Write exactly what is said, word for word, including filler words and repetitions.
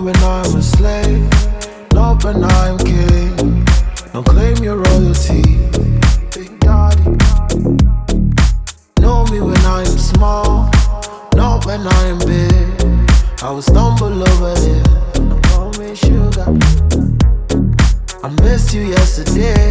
when I'm a slave, not when I'm king. Don't claim your royalty, Big Daddy. Know me when I am small, not when I am big. I will stumble over it, don't call me sugar. I missed you yesterday.